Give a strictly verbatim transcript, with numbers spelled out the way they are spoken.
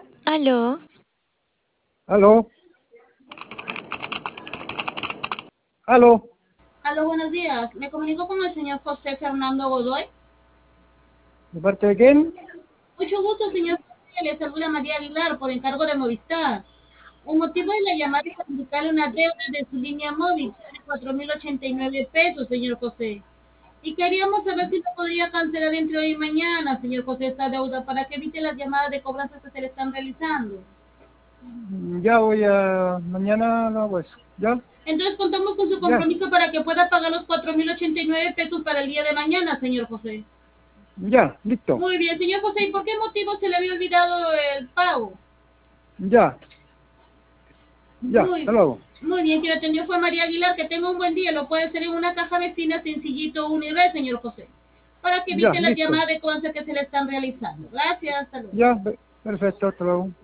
Aló, Aló, aló, Aló, buenos días. Me comunico con el señor José Fernando Godoy. ¿de parte de quién? Mucho gusto, señor José. Le saluda María Aguilar por encargo de Movistar. El motivo de la llamada es para indicarle una deuda de su línea móvil de cuatro mil ochenta y nueve pesos, señor José. Y queríamos saber si lo podría cancelar entre hoy y mañana, señor José, esta deuda para que evite las llamadas de cobranza que se le están realizando. Ya voy a, mañana lo hago eso, ¿ya? Entonces contamos con su Ya, compromiso para que pueda pagar los cuatro mil ochenta y nueve pesos para el día de mañana, señor José. ya, listo, Muy bien, señor José, ¿y por qué motivo se le había olvidado el pago? ya, ya, hasta Muy, luego. muy bien, quien atendió fue María Aguilar. Que tenga un buen día. Lo puede hacer en una caja vecina sencillito, Unired, señor José, para que Ya, evite las listo, llamadas de cobranza que se le están realizando. Gracias, hasta luego. ya, perfecto, hasta luego.